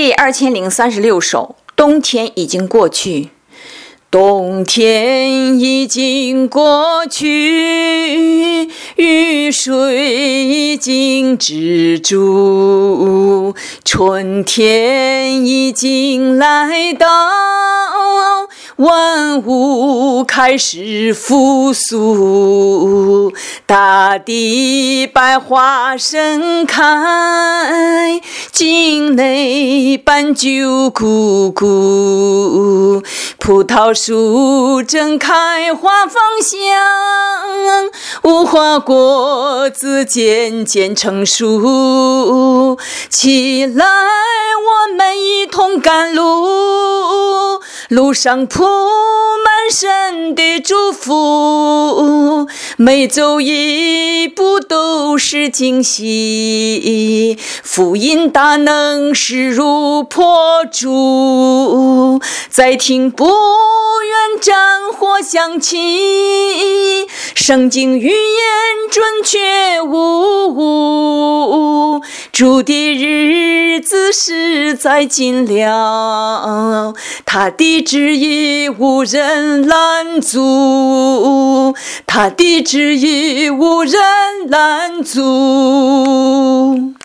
第2036首，冬天已经过去。冬天已经过去，雨水已经止住，春天已经来到，万物开始复苏，大地百花盛开，境内斑鸠咕咕，葡萄树正开花芳香，无花果子渐渐成熟，起来我们一同赶路，路上铺满神的祝福，每走一步都是惊喜，福音大能势如破竹，再听不远战火响起，圣经预言准确无误，主的日子实在近了，他的旨意无人拦阻，他的旨意无人拦阻。